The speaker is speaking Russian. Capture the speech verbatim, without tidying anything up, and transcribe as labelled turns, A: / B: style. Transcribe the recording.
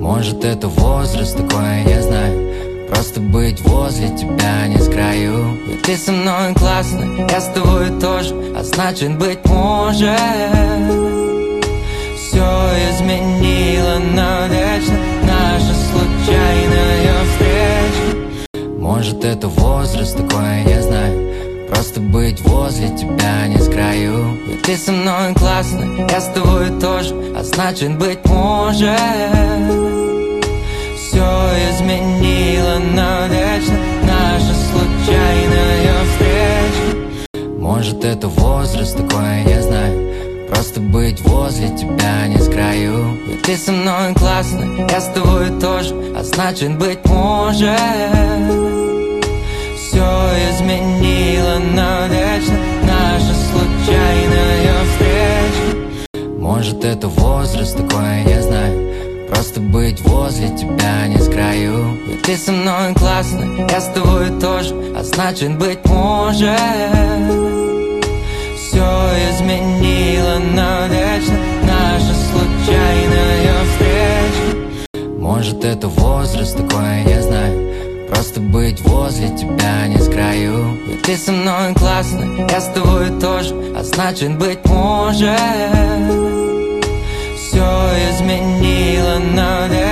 A: Может, это возраст такой, я знаю. Просто быть возле тебя не с краю. И ты со мной классно, я с тобой тоже, а значит, быть может, все изменило навечно наша случайная встреча. Может, это возраст такой, я знаю. Просто быть возле тебя не с краю. И ты со мной классно, я с тобой тоже, а значит, быть может, все изменило навечно наша случайная встреча. Может, это возраст такой, я знаю. Просто быть возле тебя не с краю. И ты со мной классно, я с тобой тоже, а значит, быть может, все изменило навечно наша случайная встреча. Может, это возраст такой, я знаю. Просто быть возле тебя не с краю. И ты со мной классно, я с тобой тоже, а значит, быть может, все изменило навечно наша случайная встреча. Может, это возраст такой, я знаю. Просто быть возле тебя не с краю. И ты со мной классно, я с тобой тоже, а значит, быть может, все изменило навечно